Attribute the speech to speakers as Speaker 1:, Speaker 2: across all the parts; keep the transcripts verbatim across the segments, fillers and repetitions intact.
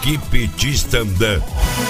Speaker 1: equipe de stand-up.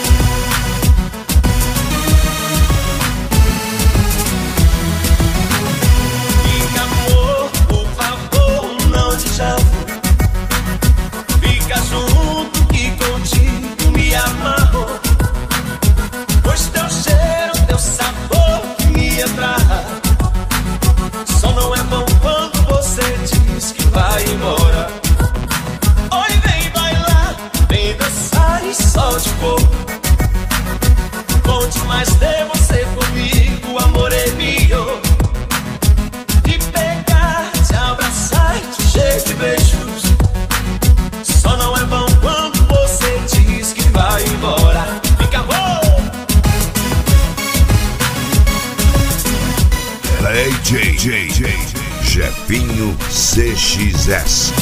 Speaker 2: Fica, amor, por favor, não te chamo. Fica junto que contigo me amarro. Pois teu cheiro, teu sabor me atrai. Só não é bom quando você diz que vai embora. Oi, vem bailar, vem dançar e solte o corpo. Conte mais de você comigo, amor é meu. De pegar, te abraçar e te encher de beijos. Só não é bom quando você diz que vai embora. Fica bom.
Speaker 1: Ela é J J J Jefinho C X S.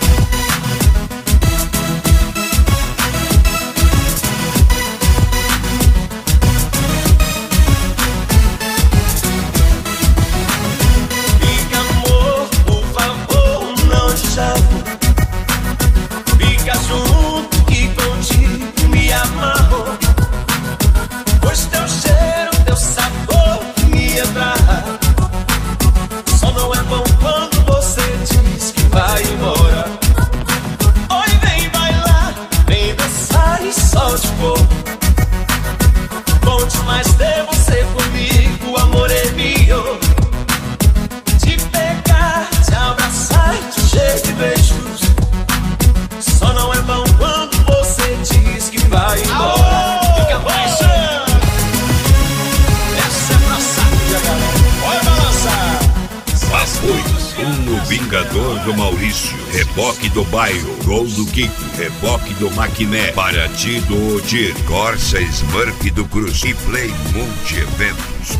Speaker 2: Fica, amor, por favor, não te chamo. Fica junto que contigo me amarro. Pois teu cheiro, teu sabor me atrai. Só não é bom quando você diz que vai embora. Oi, vem bailar, vem dançar e solte o corpo. Conte mais de você comigo, amor é meu. De pegar, te abraçar e te encher de beijos. Só não é bom quando você diz que vai embora. Fica baixando. Essa é pra saco, galera. Olha balançar.
Speaker 1: Apoio o Vingador do Maurício, Reboque do Bairro, Gol do Kiko, Reboque do Maquiné, Paraty do Odir, Corsa Smurf do Cruz e Play Multi Eventos.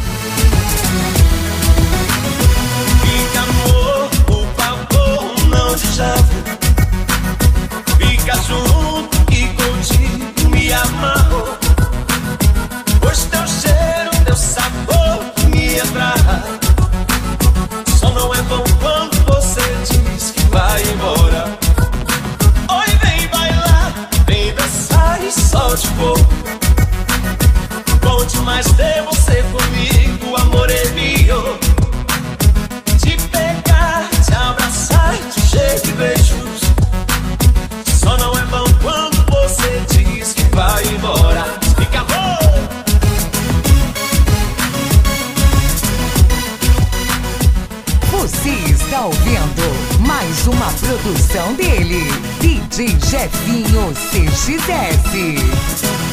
Speaker 2: Fica, amor, por favor, não te chamo. Fica junto e contigo me amarro. Pois teu cheiro, teu sabor me atrai. Só não é bom quando você diz que vai embora. Oi, vem bailar, vem dançar e solte o corpo. Conte mais de você comigo, amor é meu. De pegar, te abraçar e te encher de beijos. Só não é bom quando você diz que vai embora. Fica bom.
Speaker 3: Você está ouvindo mais uma produção dele, D J Jefinho C X S.